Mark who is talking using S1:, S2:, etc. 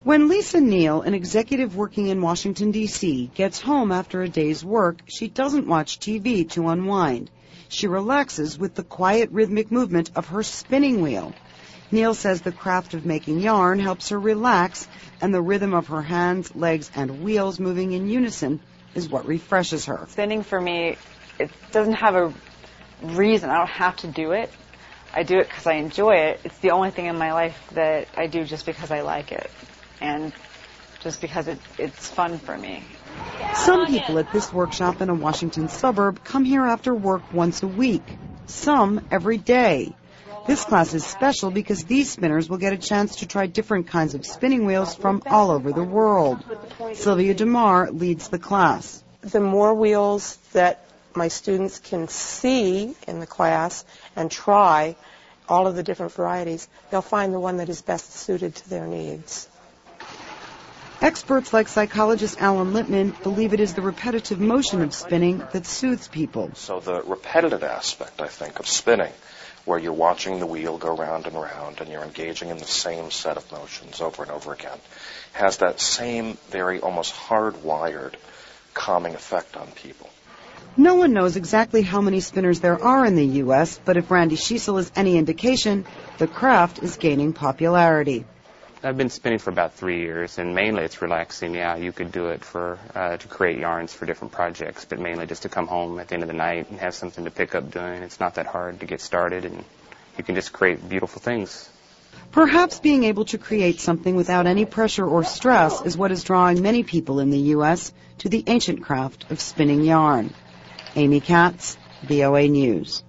S1: When Lisa Neal, an executive working in Washington, D.C., gets home after a day's work, she doesn't watch TV to unwind. She relaxes with the quiet rhythmic movement of her spinning wheel. Neal says the craft of making yarn helps her relax, and the rhythm of her hands, legs, and wheels moving in unison is what refreshes her.
S2: Spinning for me, it doesn't have a reason. I don't have to do it. I do it because I enjoy it. It's the only thing in my life that I do just because I like it and just because it's fun for me.
S1: Some people at this workshop in a Washington suburb come here after work once a week, some every day. This class is special because these spinners will get a chance to try different kinds of spinning wheels from all over the world. Sylvia DeMar leads the class.
S3: The more wheels that my students can see in the class and try all of the different varieties, they'll find the one that is best suited to their needs.
S1: Experts like psychologist Alan Lippman believe it is the repetitive motion of spinning that soothes people.
S4: So the repetitive aspect, I think, of spinning, where you're watching the wheel go round and round and you're engaging in the same set of motions over and over again, has that same very almost hardwired calming effect on people.
S1: No one knows exactly how many spinners there are in the U.S., but if Randy Schiesel is any indication, the craft is gaining popularity.
S5: I've been spinning for about 3 years, and mainly it's relaxing. Yeah, you could do it for to create yarns for different projects, but mainly just to come home at the end of the night and have something to pick up doing. It's not that hard to get started, and you can just create beautiful things.
S1: Perhaps being able to create something without any pressure or stress is what is drawing many people in the U.S. to the ancient craft of spinning yarn. Amy Katz, VOA News.